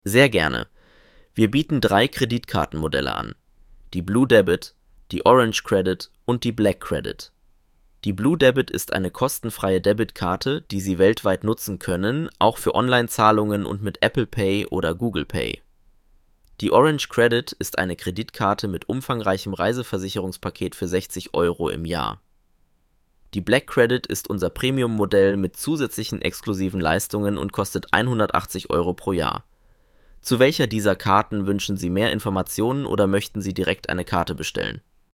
Sehr gerne. Wir bieten 3 Kreditkartenmodelle an: die Blue Debit, die Orange Credit und die Black Credit. Die Blue Debit ist eine kostenfreie Debitkarte, die Sie weltweit nutzen können, auch für Online-Zahlungen und mit Apple Pay oder Google Pay. Die Orange Credit ist eine Kreditkarte mit umfangreichem Reiseversicherungspaket für 60 € im Jahr. Die Black Credit ist unser Premium-Modell mit zusätzlichen exklusiven Leistungen und kostet 180 € pro Jahr. Zu welcher dieser Karten wünschen Sie mehr Informationen oder möchten Sie direkt eine Karte bestellen?